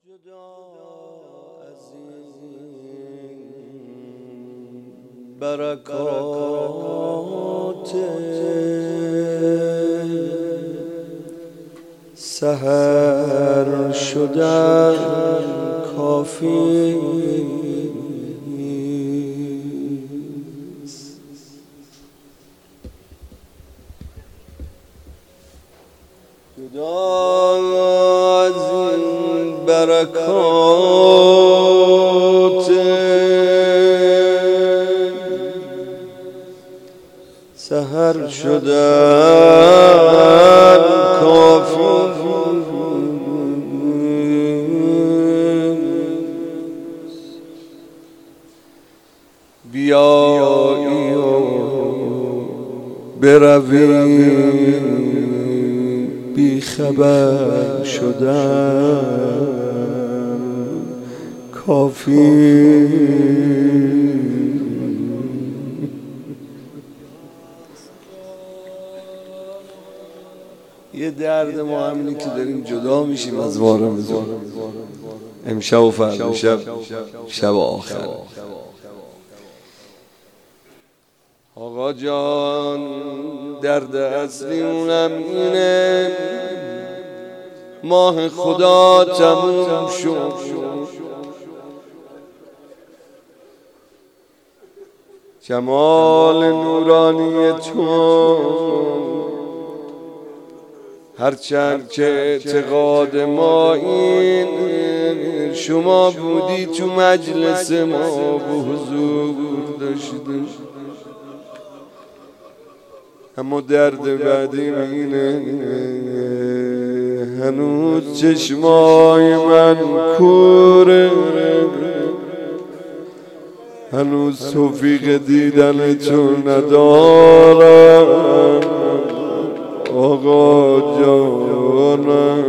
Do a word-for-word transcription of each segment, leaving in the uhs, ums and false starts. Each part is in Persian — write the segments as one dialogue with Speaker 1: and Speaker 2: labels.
Speaker 1: جدا از این برکات سحر شدن کافی است. جدا از این برکات سحر شدن کافی بیایی و بروی بی خبر شدن کافی. یه درد ما همینه که داریم جدا میشیم از وارمزون. امشب و فردا شب شب آخر. آقا جان درد اصلی اونم اینه ماه خدا تموم شد، جمال نورانی تو هرچند که اعتقاد ما این شما بودی تو مجلس ما به حضور داشتیم، اما درد بعدی اینه هنوز چشمای من کوره، هنوز توفیق دیدن تو ندارم آقا جانم.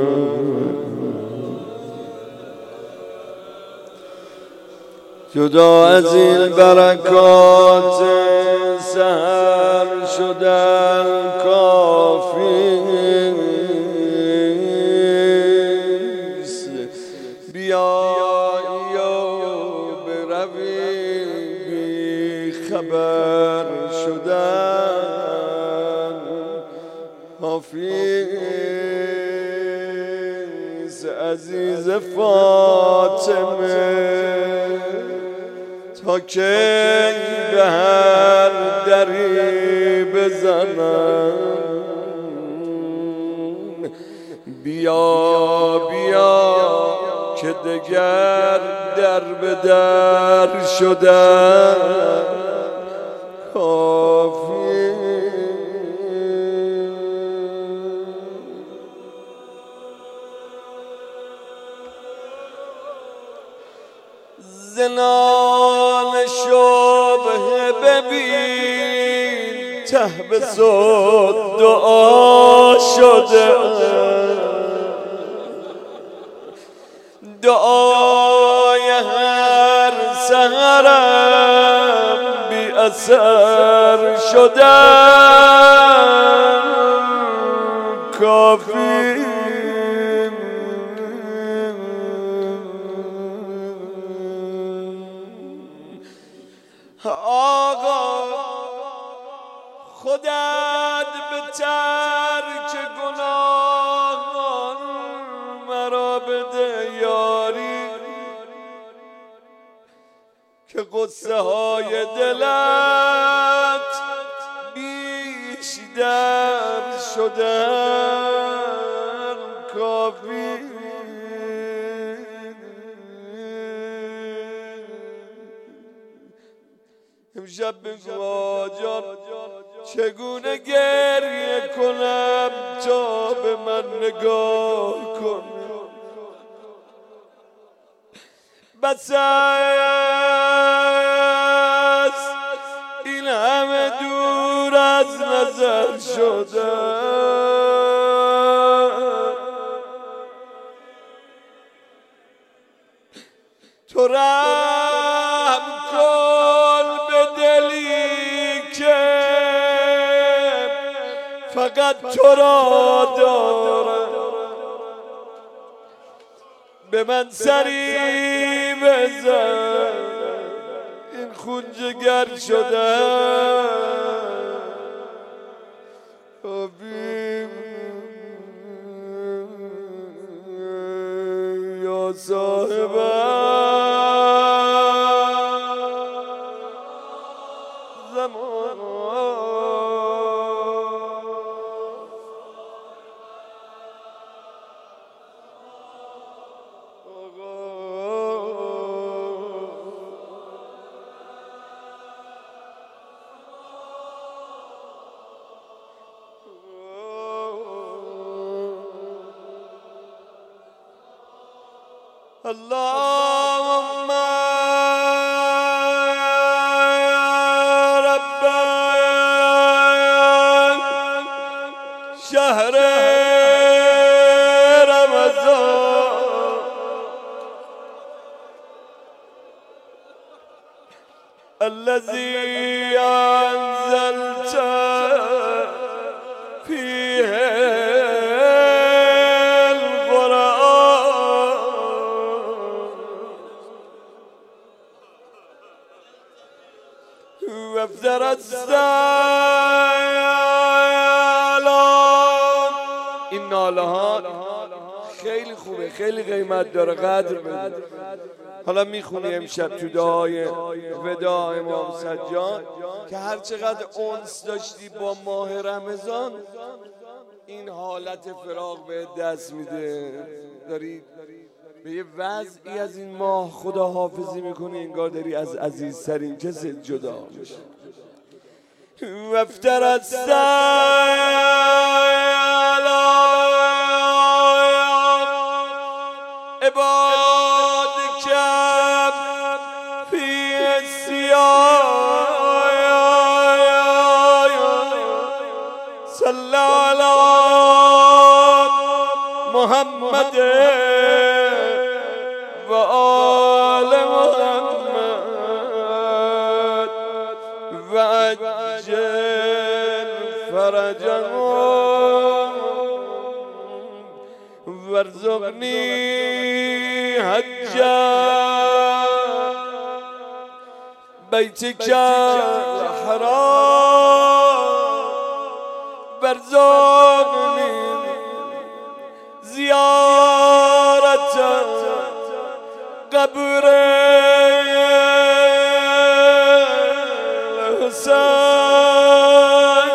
Speaker 1: جدا از این برکات سحر شدن کافی است، بیایی و بروی بی خبر شدن کافی است. عزیز فاطمه تا کی به هر دری بزنم، بیا بیا که دگر در به در شدن کافی. زنان شبه ببین ته به صد دعا شده، دعای هر سحرم بی اثر شدن کافی. آقا خودت به ترک گناهان مرا بده یاری، که قصه های دلت بیشتر شدن کافی. امشب بگو آجان چگونه گریه کنم تا به من نگاه کن، بس است این همه دور از نظر شدن، تو رحم کن به دلی که فقط تو را دارم، به من سری بزن این خون جگر شده یا صاحب اللهم رب شهر رمضان الذي أنزلت فيه وافذر السلام. این ناله ها خیلی خوبه، خیلی قیمت داره، قدر بده. حالا میخونی امشب تو دعای وداع امام سجاد که هر چقدر انس داشتی با ماه رمضان این حالت فراق به دست میده، داری به یه وضعی از این ماه خدا حافظی میکنی انگار داری از عزیزترین کسی جدا میشی. وافتر السلام عبادك في السياق صلى على محمد و آل محمد و عجل فرجهم وارزقنی حجا بیتک الحرام وارزقنی زیارت قبر الحسین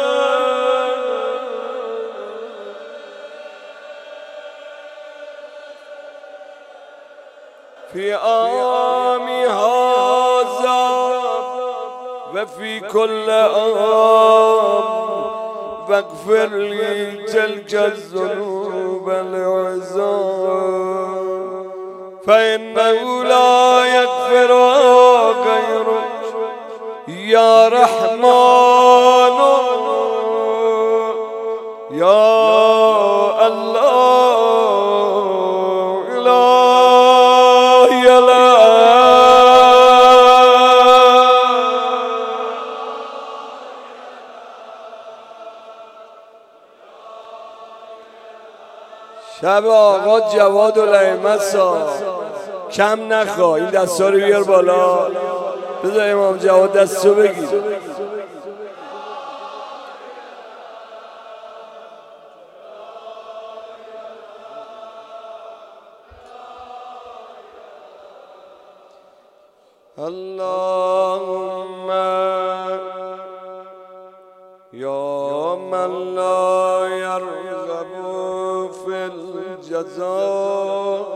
Speaker 1: فی عامی هذا و فی کل عام واغفر لی تلک الذنوب العظام فإنه لا يغفرها غيرك یا رحمان یا الله الهی شب آقا جواد الائمه سا کم نخوا، این دستا رو بیار بالا، بذار امام جواد دستو بگیر. اللهم یا من لا یرغب فی الجزاء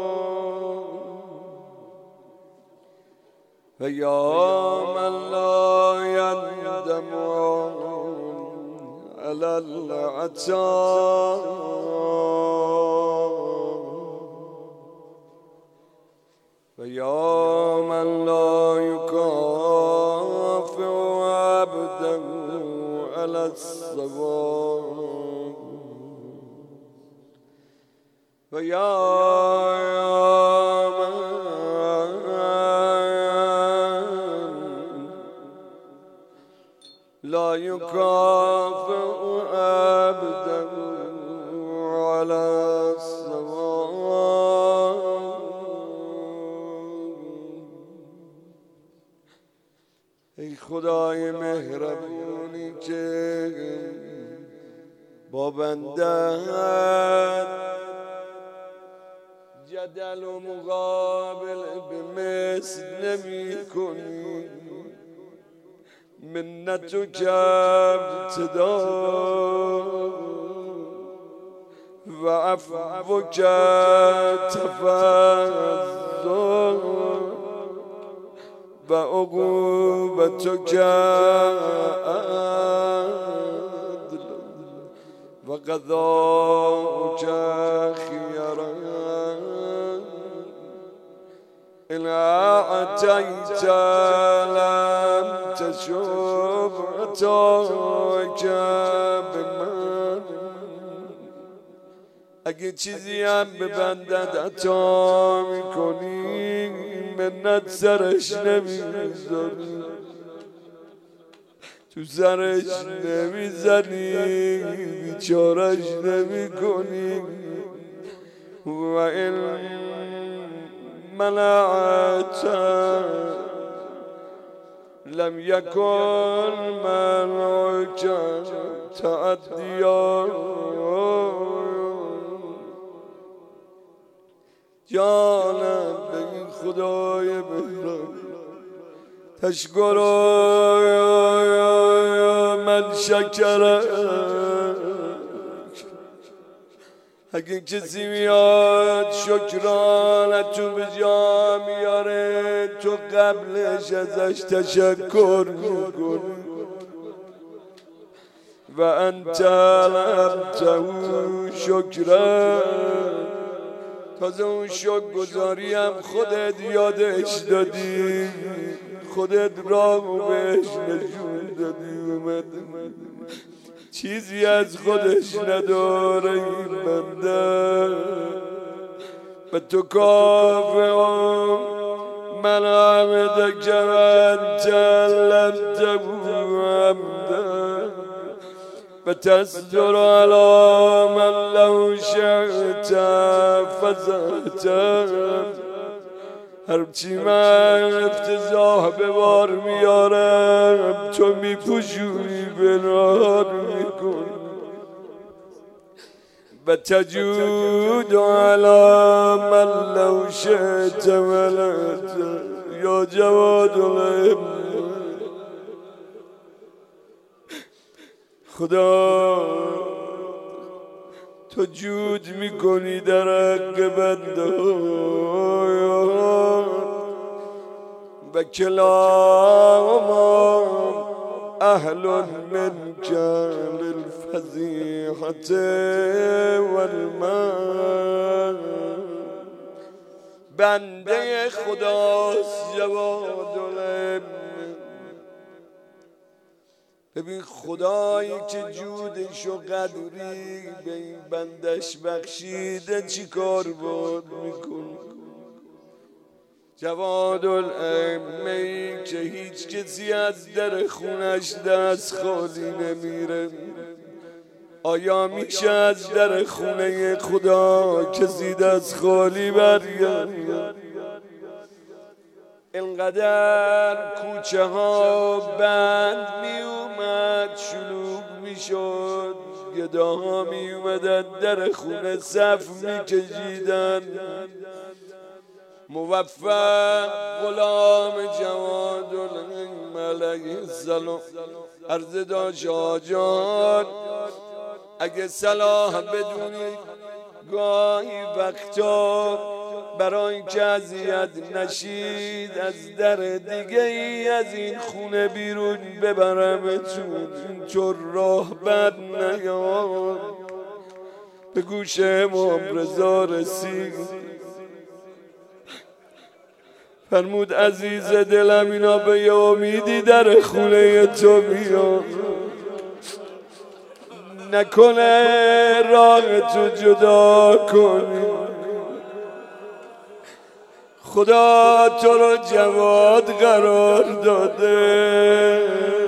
Speaker 1: و یا من لا یندم علی العطاء و یا من لا یکافئ عبدا علی الصواب و یا لا يكافئ عبدا على الصواب خدای مهربونی که با بنده‌ات جدل و مقابل به مثل نمی کنی، منت و ابتدا و عفو تفضل و عقوبت عدل و قضاء خیرا إن أعطيت لم تشب عطاك بمن. اگه چیزی هم به بندت عطا میکنی منت سرش نمیذاری، تو سرش نمیزنی، بیچارش نمیکنی. و این منعت لم يكن منعك تعديا. جانم به این خدای مهربان تشکر من شکرک. اگه کسی میاد شکرانتو به جا میاره تو قبلش ازش تشکر میکنی. و انت لبته شکرا، تازه اون شکر گذاری هم خودت یادش دادی، خودت راهو بهش نشون دادی. اومد چیزی از خودش نداره این بنده، به تو کافرم من حمدک و انت لمته حمدا و تصدر علی من لو شئت فزعت. هرچی من افتضاح به بار میارم تو میپوشونی بنار میکنی. و تجود علی من لو شئت ولت یا جواد العلم. خدا تو جود میکنی در حق بنده و کلاما اهل منک للفضیحة والمن. بنده خداست جواد العلم. ببین خدایی که جودش و قدری به این بندش بخشیده چی کار بود میکنه. جواد العلمی که هیچ کسی از در خونش دست خالی نمیره. آیا میشه از در خونه خدا کسی دست خالی برگرد؟ اینقدر کوچه ها بند می اومد شلوغ می شد، گداها می اومدن در خونه صف می کشیدن. موفق غلام جواد العلم علیه السلام عرض داشت آجان اگه صلاح بدونید گاهی وقتا برای اینکه اذیت نشید از در دیگه ای از این خونه بیرون ببرمتون، اینطور راه بد نیاد. به گوش امام رضا رسید فرمود عزیز دلم اینا به یه امیدی در خونه تو میاد، نکنه راه تو جدا کنی. خدا تو رو جواد قرار داده،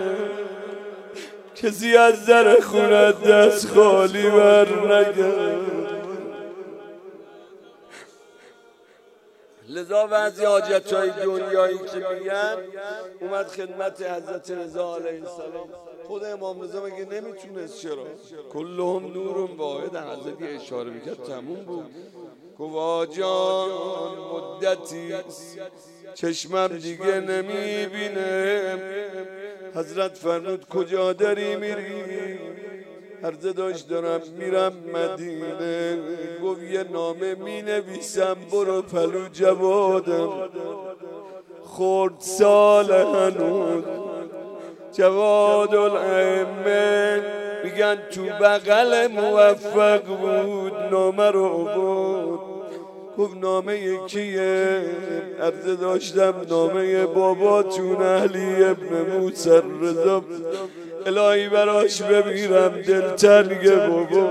Speaker 1: کسی از در خونت دست خالی بر نگرد. لذا بعضی حاجتهای دنیایی که میگن اومد خدمت حضرت رضا علیه السلام. خود امام رضا مگه نمیتونست؟ چرا؟ کلهم نورون واحد. حضرت یه اشاره میکرد تموم بود. گفت جان مدتی چشمم دیگه نمیبینه. حضرت فرمود کجا داری میری؟ عرضه داشت دارم میرم مدینه. گفت یه نامه می نویسم برو پلو جوادم. خورد سال هنوز جواد الائمه میگن تو بغل موفق بود نامه رو بود. گفت نامه یکیه؟ عرضه داشتم نامه باباتون علی ابن موسی رضا. الهی براش بمیرم دلتنگ بابا.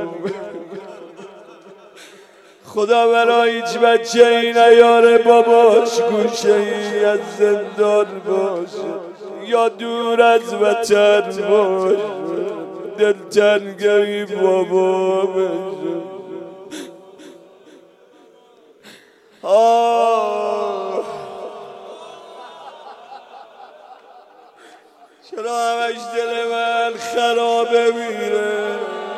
Speaker 1: خدا برای هیچ بچه ای نیاره باباش گوشه ای از زندان باشه یا دور از وطن باشه دلتنگی بابا بشه. آه چرا همش دل من خرابه میره؟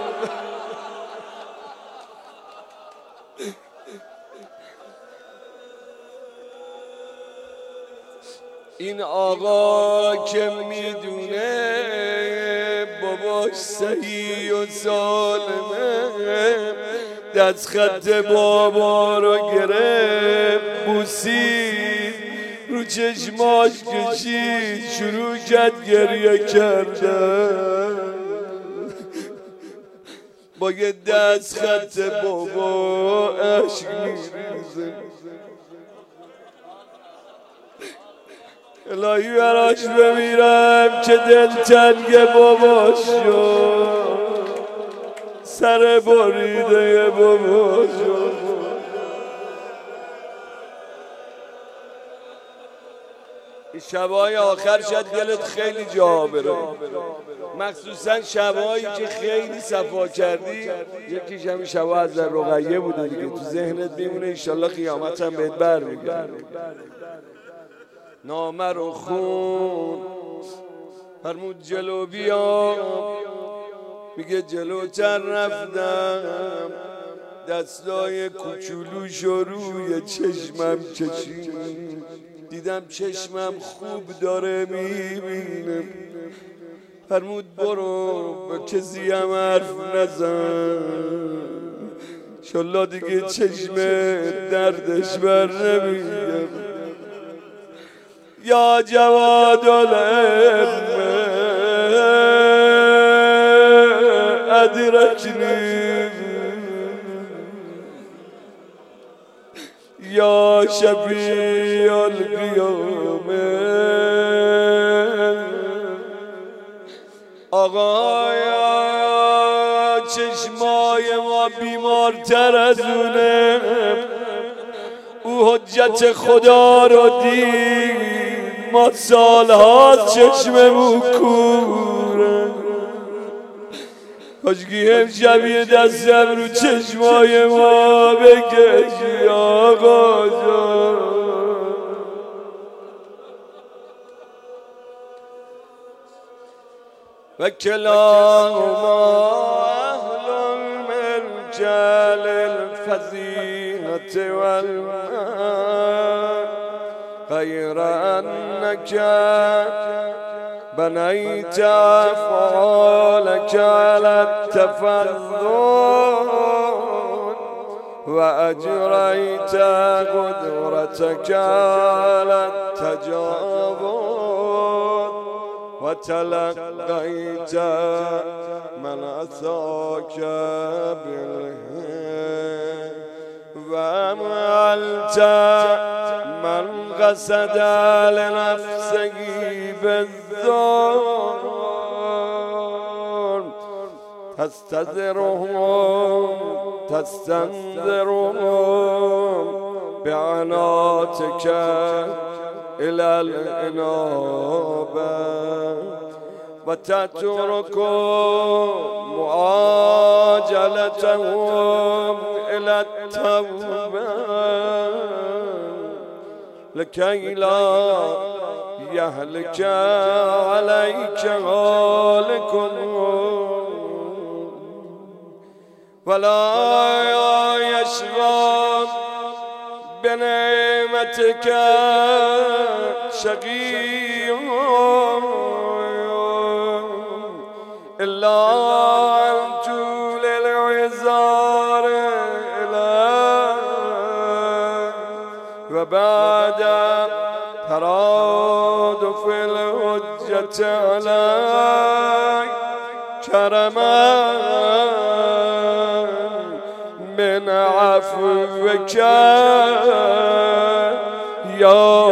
Speaker 1: این آقا که میدونه باباش صحیح و سالمه دست خط بابا رو گرفت بوسید رو چشماش کشید شروع کرد گریه کردن. با یه دست خط بابا عشق میریزه. الهی براش بمیرم که دلتنگ باباش شد سر بریده باباش شد. این شبای آخر شاید دلت خیلی جا بره، مخصوصا شبایی که خیلی صفا کردی. یکیش همین شبا از در رقیه بوده دیگه، تو ذهنت میمونه انشالله قیامت هم بهت بر میگرده. نامه رو خون فرمود جلو بیا، میگه جلوتر رفتم دستای کوچولوشو روی چشمم کشید، دیدم چشمم خوب داره میبینه. فرمود برو به کسی هم حرف نزن انشالله دیگه چشم دردش بر نمیگم. یا جواد العلم ادرکنی یا شفیع القیامه. آقایا چشمای ما بیمارتر از اونه، او حجت خدا رو دید ما سالهاست چشممون کوره. کاشکی امشب یه دستم رو چشمای ما بکشی آقا جان. و کلاهما اهل الملجل الفضیحة والمال غیر انک بنیت افعالک علی التفضل و اجریت قدرتک علی التجاوز و تلقیت من اتاک بالهم و عملت من قصد لنفسه بالظلم تستذرهم تستنذرهم بعناتك إلى الإنابة وتترك معاجلتهم إلى التوبة لکی لا یهلک علیک هالکم ولا یشقی بنعمتک شقی الا ان طول العذار الیک و بعد ترادف الحجة علیک کرما من عفوك یا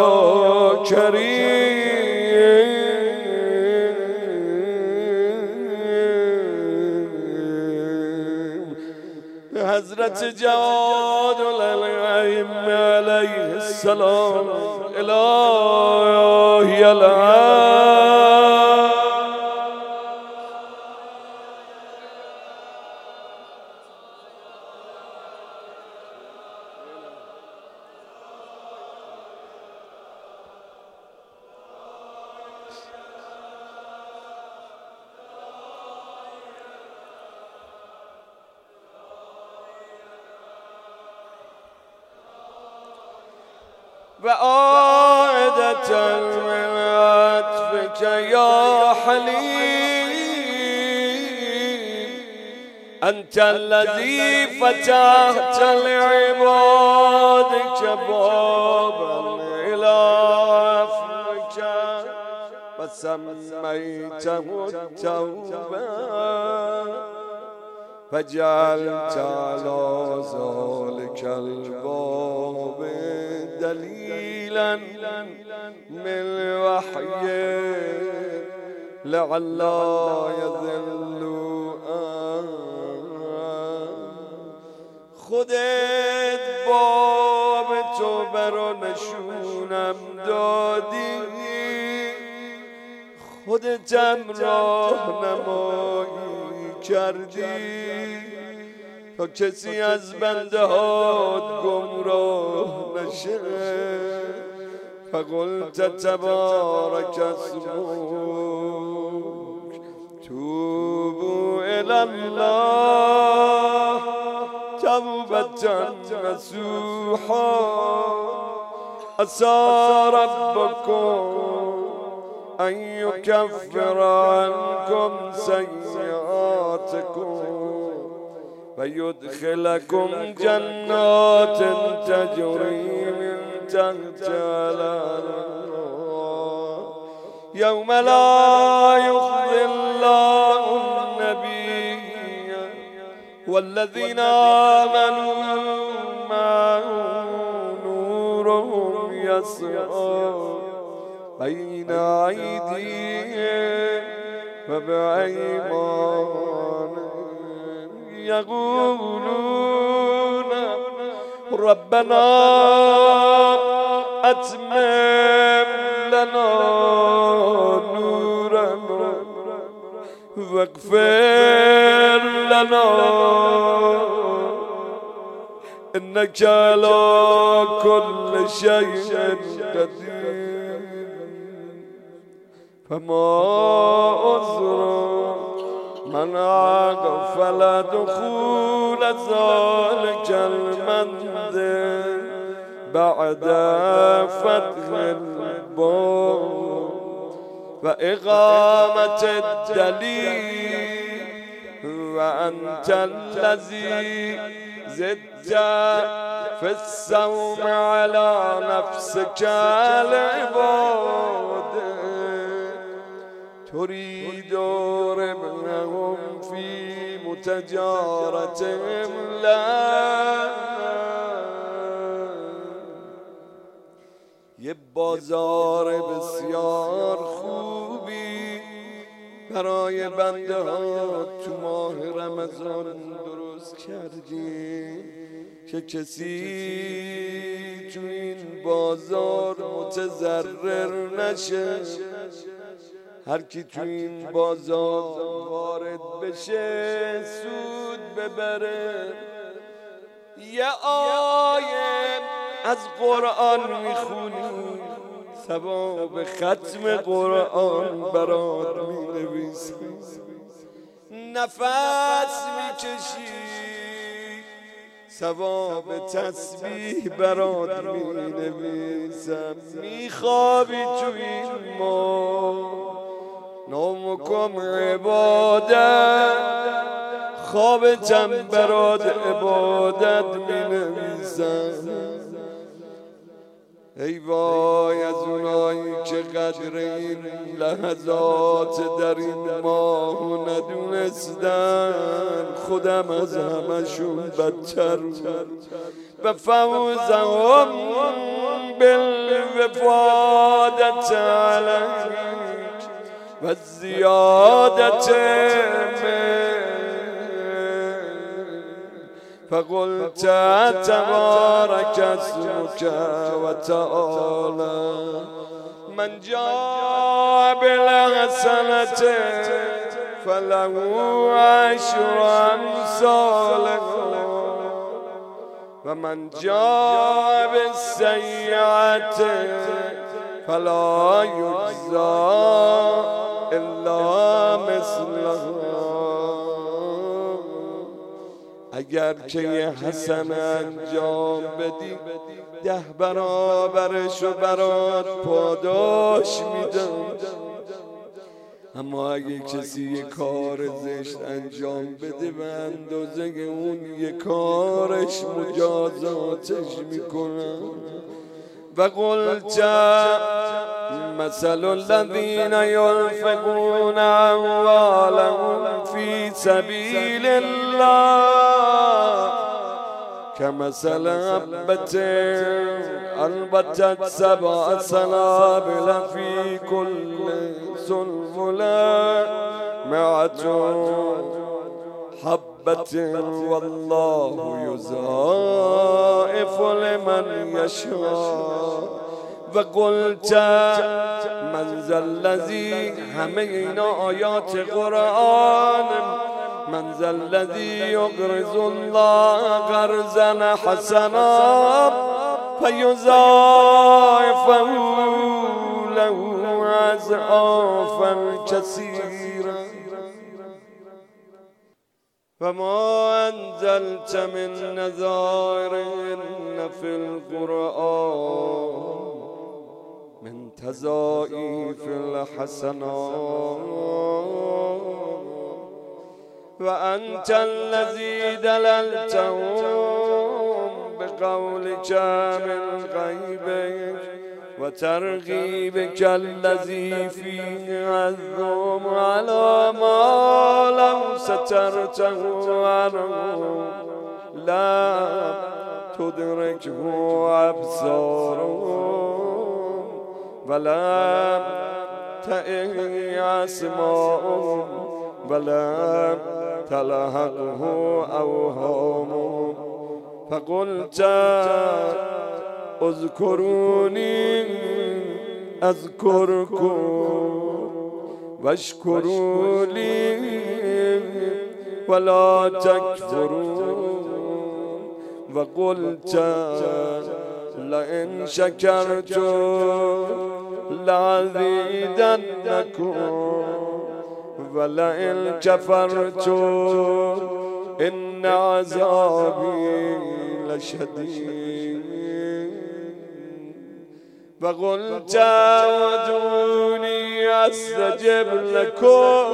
Speaker 1: کریم. حضرت جواد الائمه علیه السلام الهی العالم و عادة من عطفك يا حليم أنت الذي فتحت لعبادك بابا إلى عفوك وسميته التوبة فجعلت على ذلك الباب دليلا من وحي لعلا يذل خودت باب تو برا نشونم دادی خودتم راهنمایی کردی تا کسی از بنده هات گمراه نشه فقلت تبارک اسمک توبوا الی الله توبة نصوحا عسى ربكم أن يكفر عنكم سيئاتكم ويدخلكم جنات تجري من تحتها الأنهار يوم لا يخزي الله النبي والذين آمنوا معه نورهم يسعى بين أيديهم وبأيمانهم يقولون ربنا أتمم لنا نورنا واغفر لنا إنك على كل شيء قدير فما عذر من أغفل دخول ذلك المنزل بعد فتح الباب وإقامة الدليل وأنت الذي زدت في الصوم على نفسك العباد تريد ربحهم في متجارتهم لا یه بازار بسیار خوبی برای بنده ها تو ماه رمضان درست کردی که کسی تو این بازار متضرر نشه هر کی تو این بازار وارد بشه سود ببره. یه آیه از قرآن میخونی ثواب ختم قرآن برات مینویسم. نفس میکشی ثواب تسبیح برات مینویسم. میخوابی تو این ما نامکم عبادت خوابتم برات عبادت مینویسم. ای وای از اونایی که قدر این لحظات در این ماه ندونستن، خودم از همشون بدتر و فوزهم بالوفادت علیک و زیادت فقلت تبارك اسمك وتعالى من جاء بالحسنة فله عشر أمثالها ومن جاء بالسيئة فلا يجزى إلا مثلها. اگر که یه حسنه انجام بدی ده برابرشو برات پاداش میدم، اما اگه کسی یه کار زشت انجام بده به اندازه اون یه کارش مجازاتش میکنم. و قلت مثل الذين ينفقون أموالهم في سبيل الله كمثل حبة أنبتت سبع سنابل في كل سنبلة مئة حبة والله يضاعف لمن يشاء. و قلت من ذا الذی، همه اینا آیات قرآن، من ذا الذی یقرض الله قرضا حسنا فیضاعفه له اضعافا کثیرا و ما انزلت من نذائر فی القرآن من تضاعیف الحسنات و انت الذی دللتهم بقولك من غیبک و ترغیبک الذی فیه عظم علی ما لو سترته عنهم لا تدرکه ابصارهم ولم تئه اسماؤهم ولم تلحقه اوهامهم فقلت اذكروني اذكركم واشكروا لي ولا تكفرون. وقلت لئن شكرتم لأزيدنكم ولئن كفرتم إن عذابي لشديد. وقلت ادعوني استجب لكم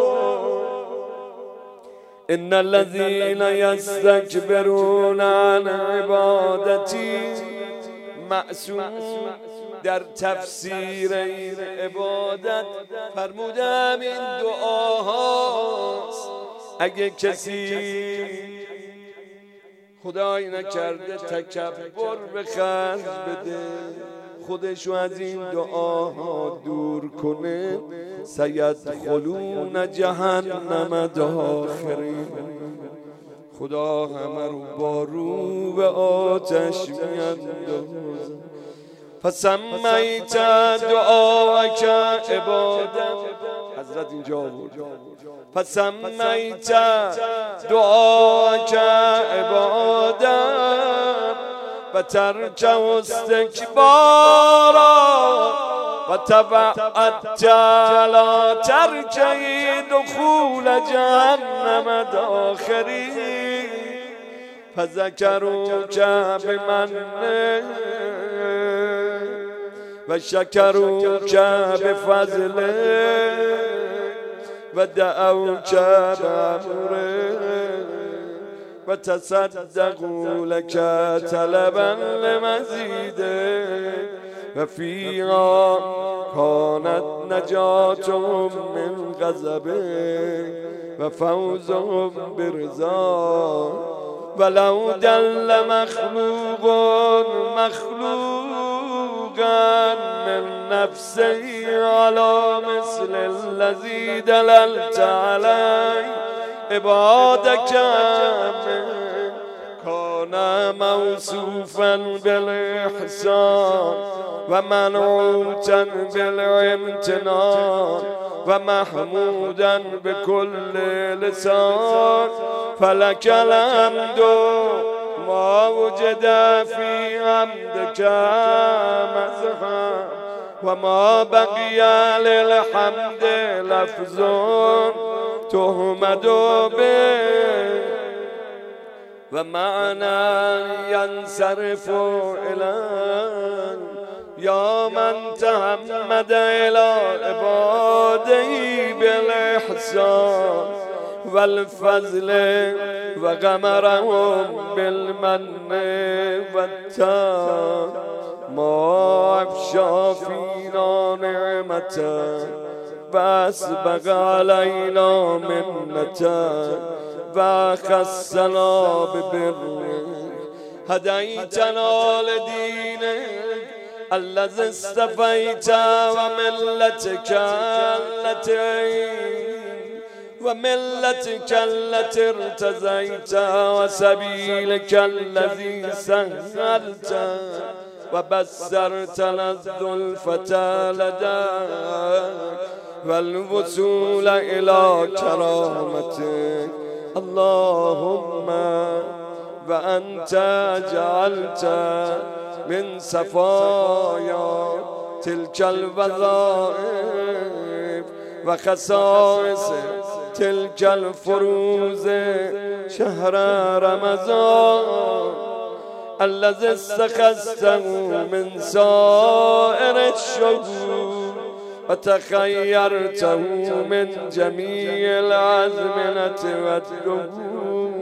Speaker 1: ان الذين يستكبرون عن عبادتي معصوم در تفسیر این عبادت فرمودم این دعاهاست. اگه کسی خدای نکرده تکبر به خرج بده، خودشو از این دعاها دور کنه، سیدخلون جهنم داخرین، خدا همه رو با رو به آتش میاندازه. فسمیت دعاک عبادت، حضرت اینجا بود، فسمیت دعاک عبادت و ترک استکبارا و توعدت علی ترک دخول جهنم داخری فذکروک بمنه و شکروک بفضله و دعوک بامره و تصدقوا لك طلبا لمزیده و فیها کانت نجاتهم من غضبه و فوزهم برضا ولو دل مخلوق مخلوقا من نفسه على مثل الذي دللت عليه عبادك كان موصوفا بالإحسان ومنعوتا بالامتنان ومحمودا بكل لسان فلك الحمد ما وجد في حمدك مزحا وما بقي للحمد لفظ تهمد به ومعنى ينصرف إليه يا من تحمد إلى عباده بالإحسان والفضل وغمرهم بالمن والتان ما أفشى فينا نعمته وأسبغ علينا منته وخصنا ببره هديتنا لدينك الذي استفيت وملتك التي وملتك التي ارتزيت وسبيلك الذي سهلت وبسرت الزلفة لداك والوصول إلى كرامتك اللهم وأنت جعلت من صفايا تلك الوظائف وخصائص تلك الفروز شهر رمضان الذي استخذته من سائر الشهور وتخيرته من جميع الأزمنة والدهور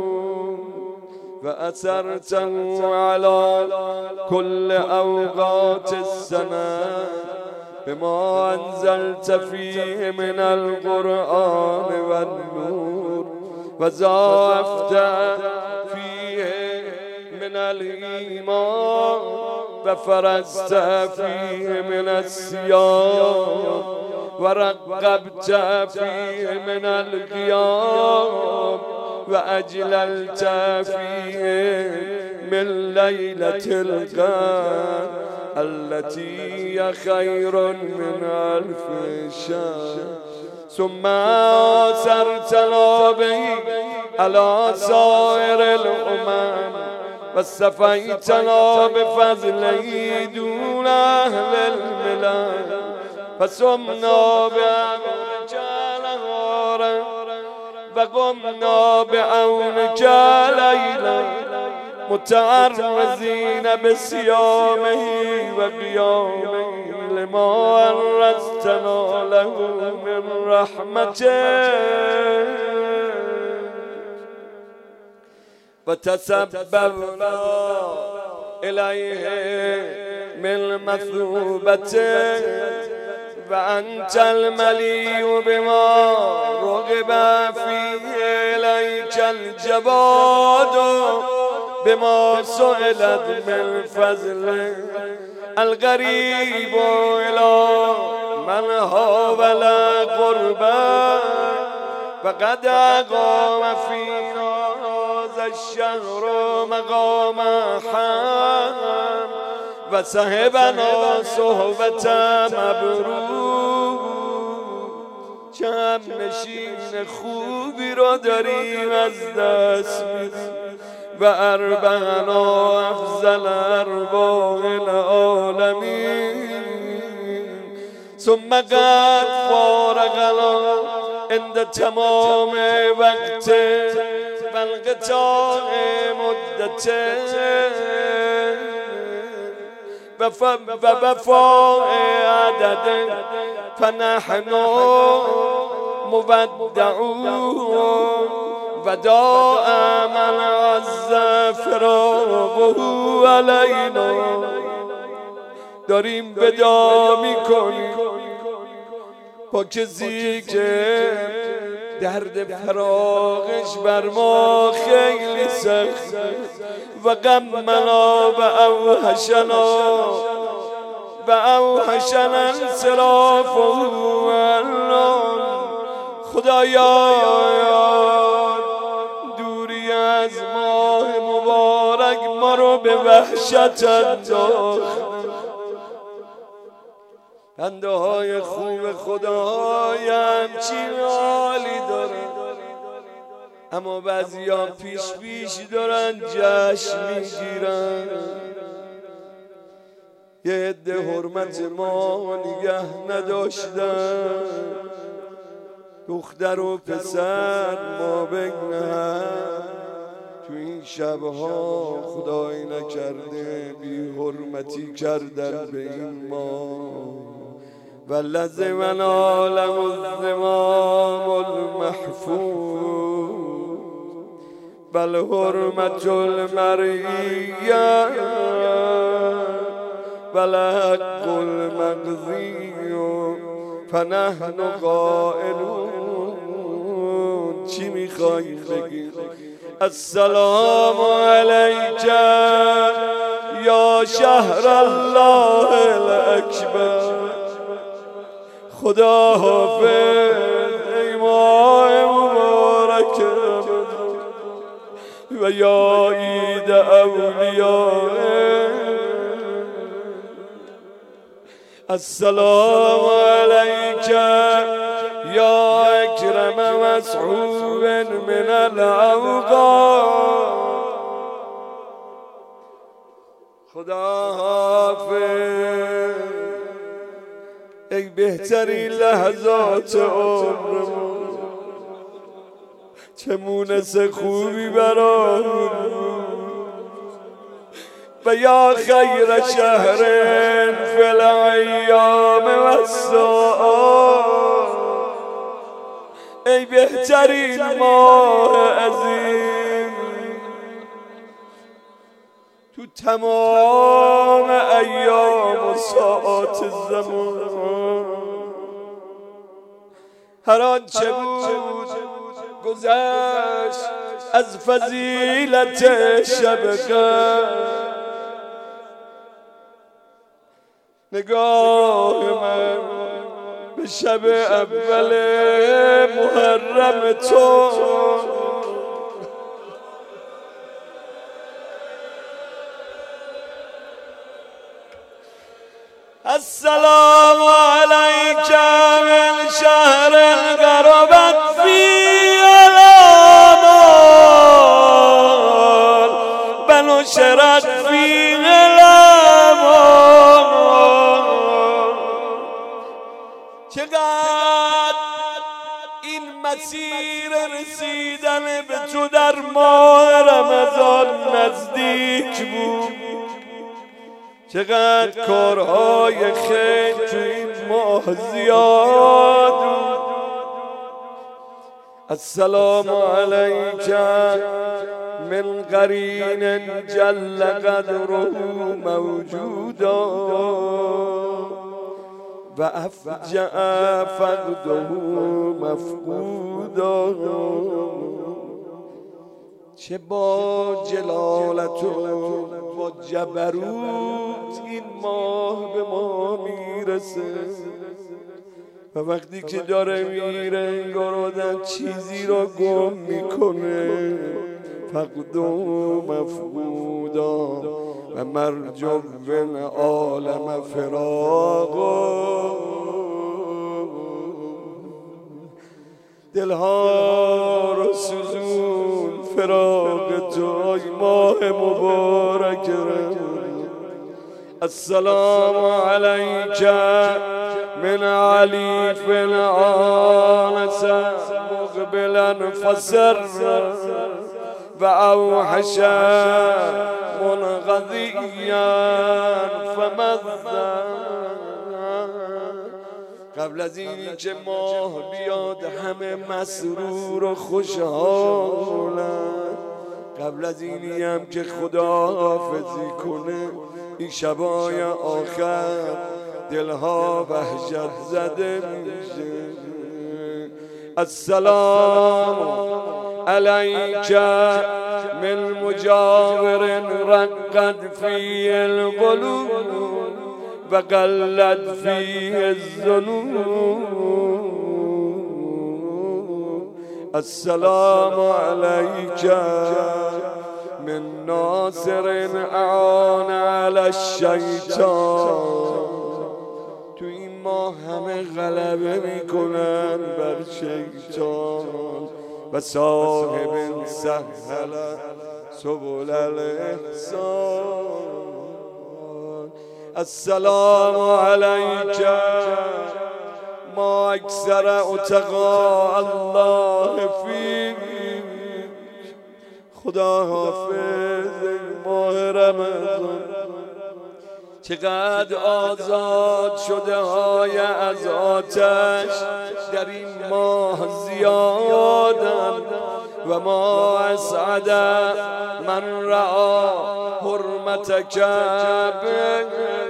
Speaker 1: وأثرته على كل أوقات السنة بما أنزلت فيه من القرآن والنور وزافت فيه من الإيمان وفرزت فيه من الصيام ورقبت فيه من القيام وأجللت فيه من ليلة القدر التي هي خير من ألف شهر ثم أسرتنا به على سائر الأمم واستفيتنا بفضله دون أهل الملل فصمنا بأمرك نهارا وقمنا بعونك ليلا متعرضين بصيامه وقيامه لما ورثتنا له من رحمته وتسببنا إليه من مثوبته وأنت الملي بما رغب فيه إليك الجواد بما سئلت من فضله الغريب إلى من هاول قربا فقد أقام فينا هذا الشهر مقام حام وصحبنا صحبة مبرور جمع نشین خوبی را داریم از دست میدیم و اربعنا افضل ارواح العالمین ثم قد فارقنا عند تمام وقت و انقطاع مدت و وفاء عدد فنحن مودعون وداع من عز فراقه علینا. داریم ودا میکنیم با کسی که درد فراقش بر ما خیلی سخت و غمنا و اوحشنا و اوحشنا انصرافه عنا. خدایا دوری از ماه مبارک ما رو به وحشت انداخت. بنده های خوب خدای همچین حالی دارن، اما بعضی ها پیش پیش دارن جشن میگیرن. یه عده حرمت ما نگه نداشتن، دختر و پسر ما بگنه تو این شبها خدای نکرده بی حرمتی کردن به این ما. و لزمنا له الزمام المحفوظ بل حرمت المرئیه بل حق المقضی فنحن قائلون. چی میخوای بگی؟ السلام علیک یا شهر الله الاکبر. خدا حافظ ای ماه مبارک و یا عید اولیاء. السلام علیک یا اکرم مسعود من الاوقات. خدا حافظ ای بهترین لحظات عمرمون، چه مونس خوبی برامون. و یا خیر شهر فی الایام و الساعات. ای بهترین ماه عظیم تو تمام ایام و ساعات زمان. هر آنچه بود گذشت از فضیلت شب قدر. نگاه من به شب اول محرم تو السلام علیک من شهر غربت فی الامال بنشرت فی الامال. چقدر این مسیر رسیدن به تو در ماه رمضان نزدیک بود، چقدر کارهای خیر تو این ماه زیاد. السلام علیک من قرین جل قدره موجودا و افجع فقده مفقودا. چه با جلالت و با جبروت این ماه به ما میرسه و وقتی که داره میره انگار آدم چیزی را گم میکنه. فقد و مفقودا و مرجو بن عالم فراقا. دلها رو سوزون فراق توی ماه مبارک السلام علیک من علیف آنس مقبلا فسر و اوحش منقضیا فمذر. قبل از این که ماه بیاد همه مسرور و خوشحالن، قبل از اینی هم که خدا حافظی کنه این شبای آخر دلها وحشت زده میشه. السلام علیک من مجاور رقد فی القلوب و قلت فی الذنوب. السلام علیک من ناصر اعان علی الشیطان. تو این ماه همه غلبه میکنن بر شیطان و صاحب سهل سبل الاحسان. السلام علیک ما اکثر اتقا الله فیک. خدا حافظ ماه رمضان چقدر آزاد شده های از آتش در این ماه زیادن و ما اسعد من رعا حرمتک به.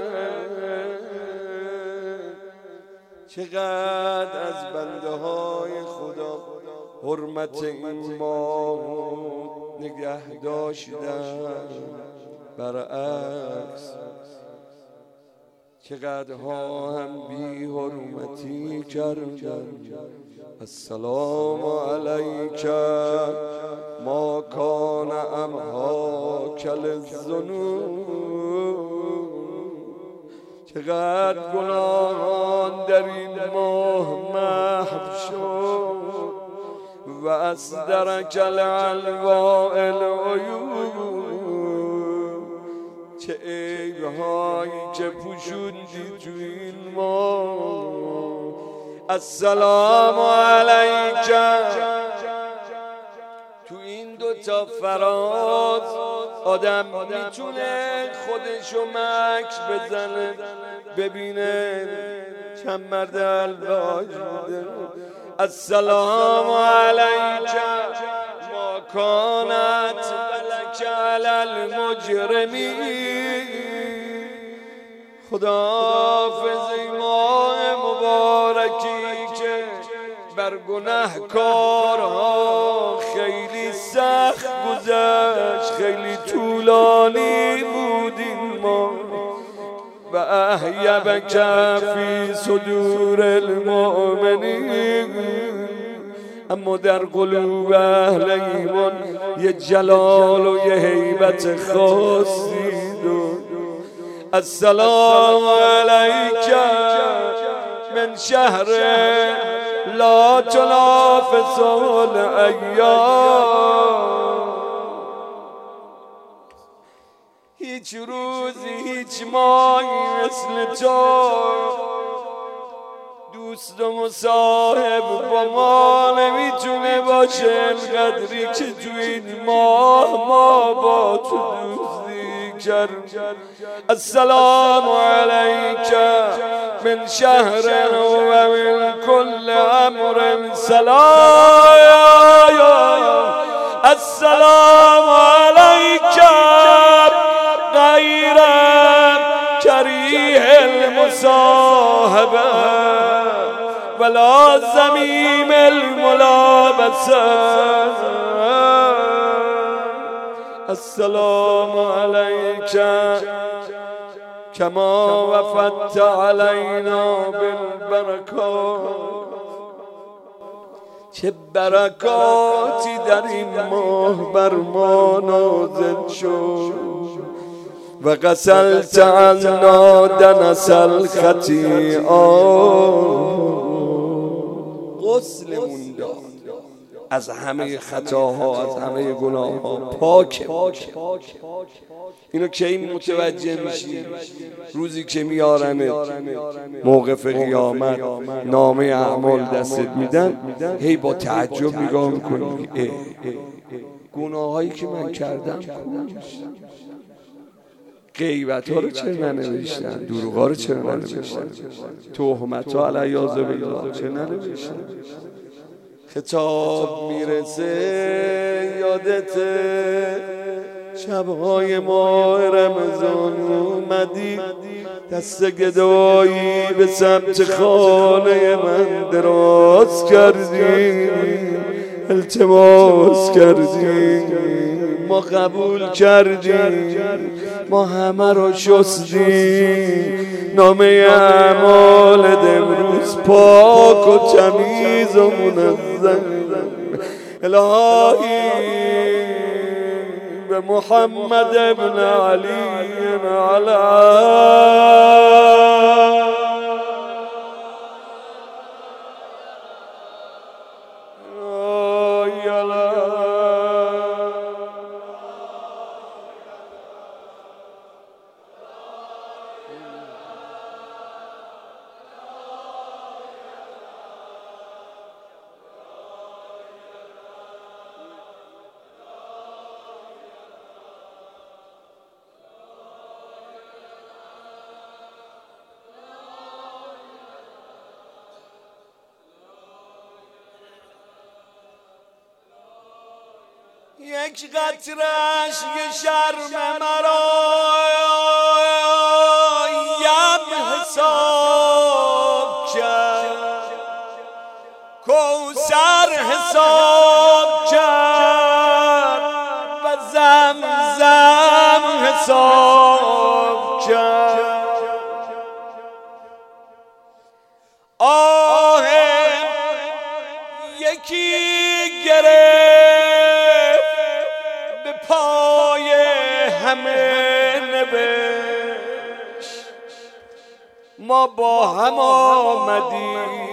Speaker 1: چقدر از بنده های خدا حرمت این ماه نگه داشتن، برعکس چقدر ها هم بی حرمتی کردن. السلام علیک ما کان امحاک للذنوب. چقدر گناهان در این ماه محو شد و اصدرک العلواء العیوب. چه عیب‌هایی که پوشوندی تو این ماه. السلام علیک. تو این دو تا فراز آدم میتونه خودشو مکس بزنه ببینه چند مرد الواج بوده. السلام علیک ما کانت لک علی المجرمین. خدا حافظ ماه مبارکی که بر گناهکارها خیلی سخت گذشت، خیلی طولانی بود این ماه. و احیبک فی صدور المؤمنین. اما در قلوب اهل ایمان یه جلال و یه هیبت خاصی داشت. السلام علیک من شهر لا تنافس الایام. هیچ روزی هیچ ماهی مثل تو دوست و مصاحب با ما نمیتونه باشه انقدری که تو این ماه ما با تو دوستی کرد. السلام علیک من شهر و من کل امر سلام. السلام علیک غیر کریه المصاحبه ولا زمیم الملابسه. السلام علیک کما وفدت علینا بالبرکات. چه برکاتی در این ماه بر ما نازل شد. و غسلت عنا دنس الخطیئات. غسلمون داد از همه خطاها، از همه گناهها پاکه. اینو کی متوجه میشی؟ روزی که میارن موقف قیامت نامه اعمال دستت میدن، هی با تعجب نگاه میکنی گناهایی که من کردم غیبت ها رو چرا ننوشتن، دروغ ها رو چرا ننوشتن، تهمت ها علیه بالله چرا ننوشتن. خطاب میرسه یادته شبهای ماه رمضان اومدی، دست گدایی به سمت خانه من دراز کردی، التماس کردی، ما قبول کردیم، ما همه رو شستیم، نامه اعمالت امروز پاک و تمیز و منظم. الهی به محمد ابن علی علی یک قطرش یه شرم مرا یم حساب کرد، کوثر حساب کرد و زمزم حساب کرد. آه یکی گرفت پای همه نبشت، ما با هم آمدیم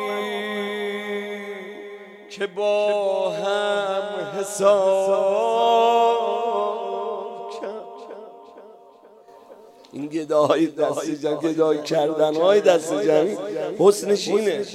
Speaker 1: که با هم حساب کرد. این گدای دست جمعی، گدای کردن های دست جمعی حسنش اینه.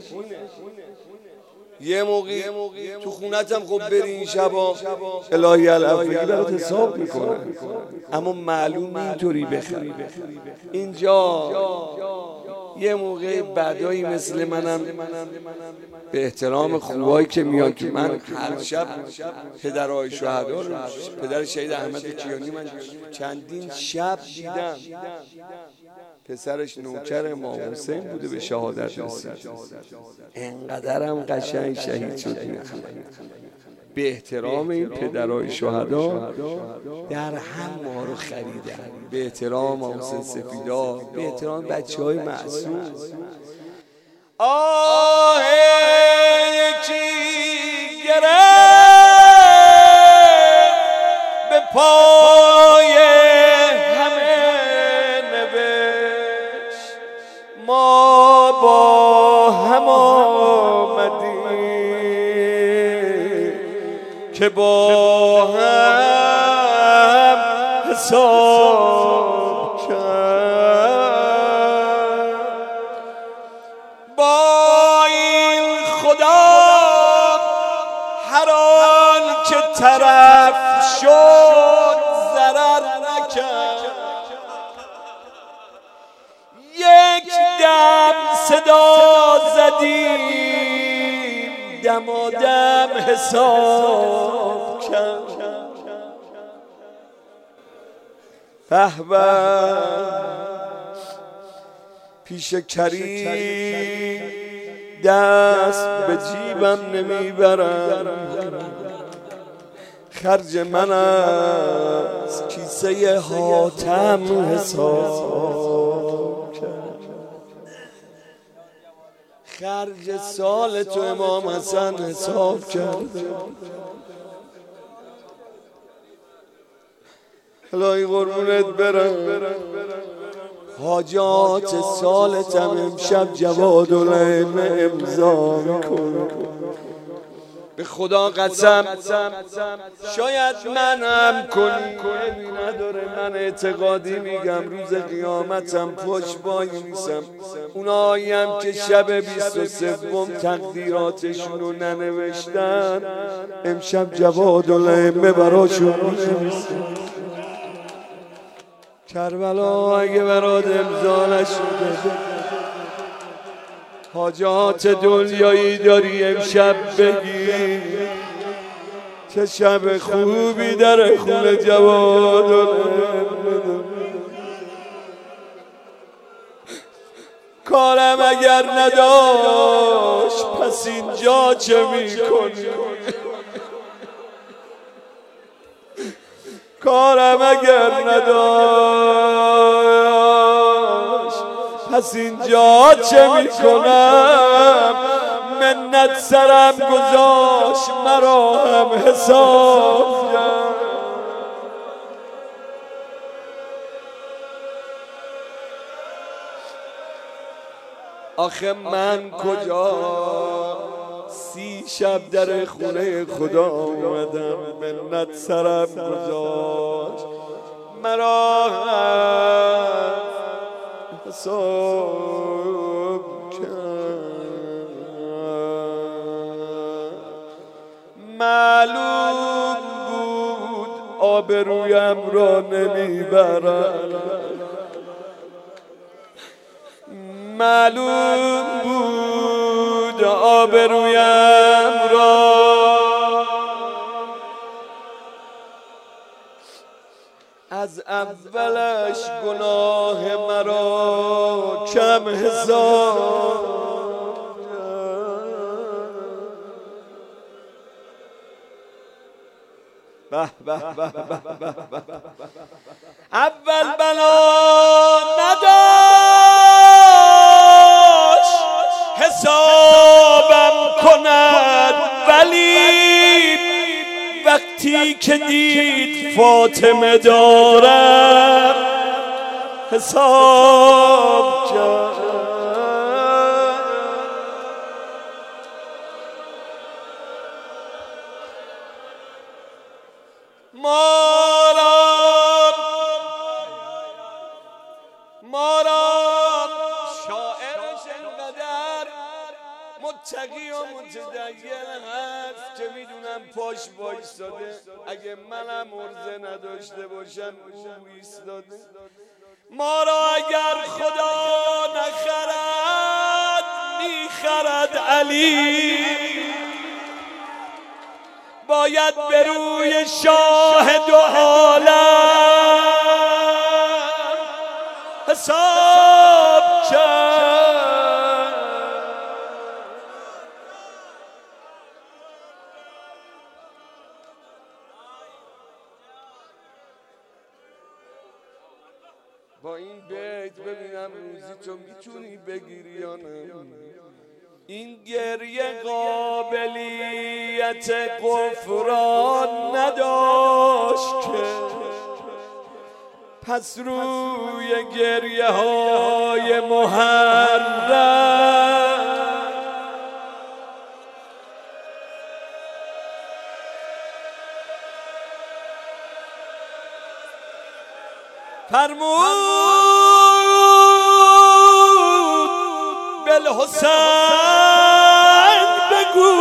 Speaker 1: یه موقعی تو خونتم خب بری این شبا الهی الافگی برات حساب میکنن، اما معلوم اینطوری بخری. اینجا یه موقع بدایی مثل منم به احترام خوبایی که میان که من هر شب پدرهای شهدا رو، پدر شهید احمد کیانی من چندین شب دیدم، پسرش نوکر امام حسین بوده به شهادت رسید، انقدرم قشنگ شهید شد. به احترام این پدرای شهدا در هم ما رو خریدن، به احترام حسین سفیدا، به احترام بچه های معصوم. آه یکی گرفت به پای ما با هم آمدیم که با هم حساب کرد. با این خدا هر آن که طرف شد ضرر نکرد، یک دم صدا زدیم دمادم حساب کرد. به به پیش کریم دست به جیبم نمیبرم، خرج من از کیسه حاتم حساب کرد. خرج سال تو امام حسن حساب کرد. الهی قربونت برم، حاجات سالتم امشب جوادالعلم امضا میکنم. به خدا قسم شاید منم کنی نداره، من اعتقادی میگم روز قیامتم پشت وای میسم اوناییم که شب بیست و سوم تقدیراتشون رو ننوشتن امشب جوادالائمه براشون می‌نویسه. کربلا اگه برات امضا نشده حاجات دنیایی داری امشب بگی چه شب خوبی در خونه جوادالائمه. کارم اگر نداشت پس اینجا چه میکنی؟ کارم اگر نداشت پس اینجا چه میکنم؟ منت سرم گذاشت مرا هم حساب کرد. آخه من کجا سی شب در خونه خدا اومدم منت سرم گذاشت مرا هم حساب کرد. معلوم بود آبرویم را نمیبرد، معلوم بود آبرویم را از اولش گناه مرا کم حساب. به به به به به اول بلا نداشت حسابم کند، ولی وقتی که دید فاطمه دارم حساب کرد. ما را ما را شاعرش انقدر متقی و متدین هست که میدونم پاش وایستاده، اگه منم عرضه نداشته باشم او ایستاده. ما را اگر خدا نخرد میخرد علی، باید به روی شاهد و عالم حساب کرد. با این بیت ببینم روزی تو میتونی بگیری یا نه. این گریه قابلیت غفران نداشت که پس روی گریه های محرم فرمود بالحسین بگو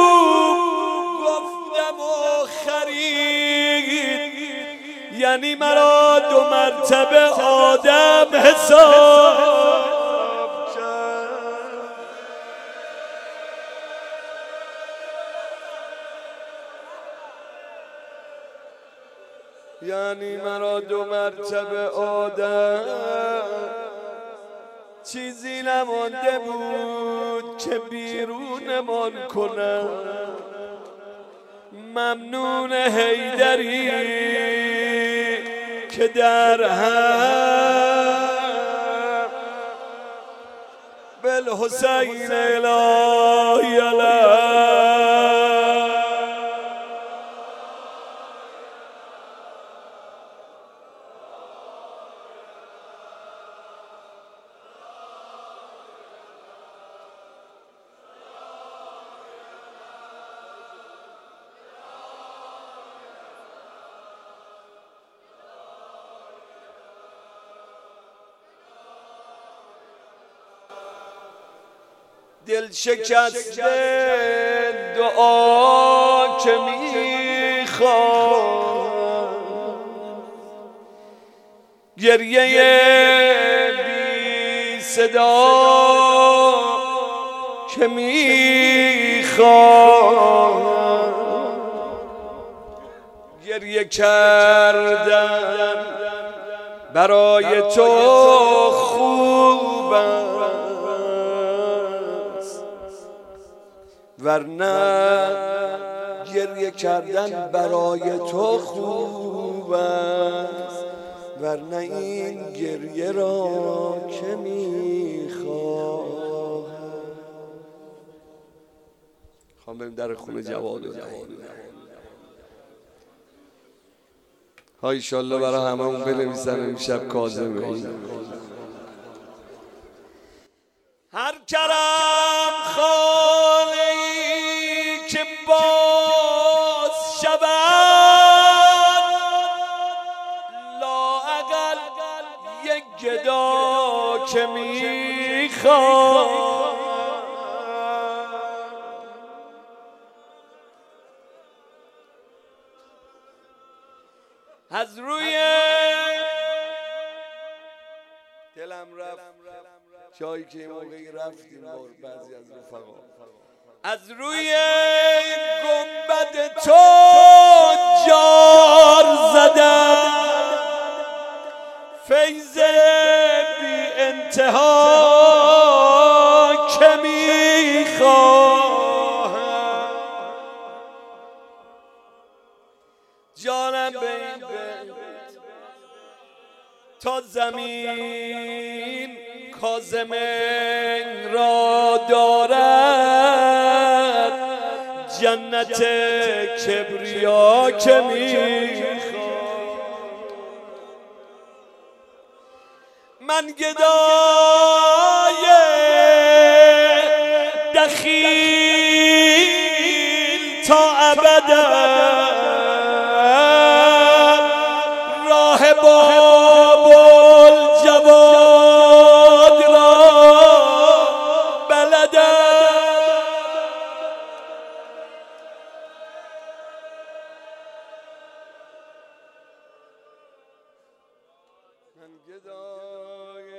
Speaker 1: گفتم و خرید، یعنی مرا دو مرتبه آدم حساب کرد. یعنی مرا دو مرتبه آدم، چیزی نمانده بود که بیرونمان کنم. ممنون حیدری که در هم بالحسین الهی علیه دل شکسته دعا که میخواد، گریه بی صدا که میخواد، گریه کردن برای تو خوب است، ورنه گریه کردن برای تو خوب است، ورنه این گریه را که میخواد. خواهم بریم در خونه جواد و جواد ها ایشالله برای همه اون بنویسن امشب کاظمه. هر کرم خانه‌ای که باز شود، لااقل یک گدا که میخواد، از روی دلم رفت جایی که این موقعی رفتیم با بعضی از رفقا، از روی گنبد تو جار زدم، فیض بی انتها که میخواهم، جانم به این تا زمین کاظم را دارد، جنت کبریا که میخواد. من گدای دخیل تا ابدم، راه باب الجواد را بلدم، من گدای